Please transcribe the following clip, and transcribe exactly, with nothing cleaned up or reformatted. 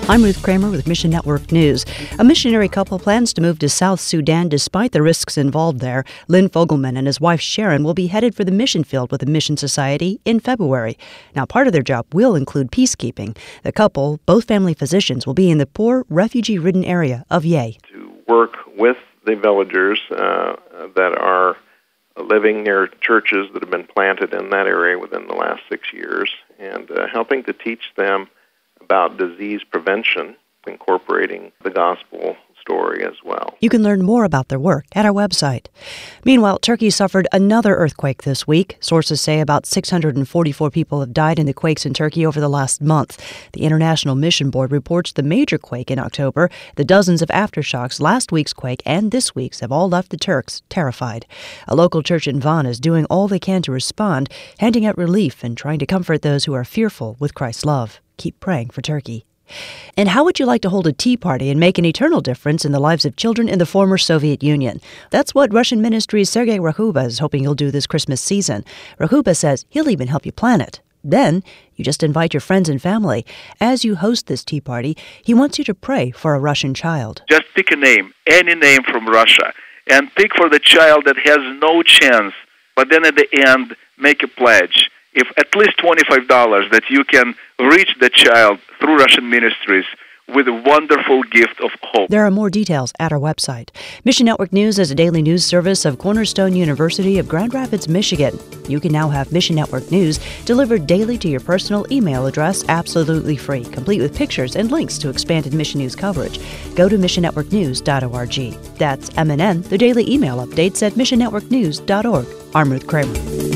I'm Ruth Kramer with Mission Network News. A missionary couple plans to move to South Sudan despite the risks involved there. Lynn Fogelman and his wife Sharon will be headed for the mission field with the Mission Society in February. Now, part of their job will include peacekeeping. The couple, both family physicians, will be in the poor, refugee-ridden area of Ye. To work with the villagers uh, that are living near churches that have been planted in that area within the last six years and uh, helping to teach them about disease prevention, incorporating the gospel story as well. You can learn more about their work at our website. Meanwhile, Turkey suffered another earthquake this week. Sources say about six hundred forty-four people have died in the quakes in Turkey over the last month. The International Mission Board reports the major quake in October. The dozens of aftershocks, last week's quake and this week's, have all left the Turks terrified. A local church in Van is doing all they can to respond, handing out relief and trying to comfort those who are fearful with Christ's love. Keep praying for Turkey. And how would you like to hold a tea party and make an eternal difference in the lives of children in the former Soviet Union? That's what Russian Ministry's Sergei Rakhuba is hoping you'll do this Christmas season. Rakhuba says he'll even help you plan it. Then you just invite your friends and family. As you host this tea party, he wants you to pray for a Russian child. Just pick a name, any name from Russia, and pick for the child that has no chance, but then at the end, make a pledge. If at least twenty-five dollars that you can reach the child through Russian ministries with a wonderful gift of hope. There are more details at our website. Mission Network News is a daily news service of Cornerstone University of Grand Rapids, Michigan. You can now have Mission Network News delivered daily to your personal email address absolutely free, complete with pictures and links to expanded Mission News coverage. Go to mission network news dot org. That's M N N, the daily email updates at mission network news dot org. I'm Ruth Kramer.